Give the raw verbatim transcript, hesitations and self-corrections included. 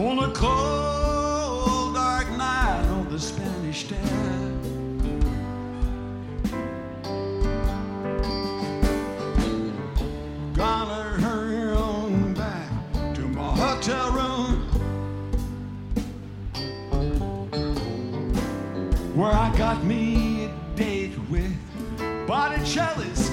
on a cold, dark night on the Spanish Step. Gonna hurry on back to my hotel room, where I got me a date with Botticelli's